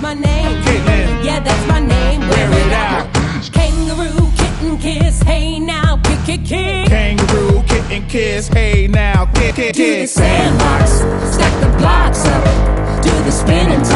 my name. Caitlin. Yeah, that's my name. Wear it out. Kangaroo, kitten, kiss, hey now, kick. Kangaroo, kitten, kiss, hey now, kick. Do the sandbox, stack the blocks up, do the spin and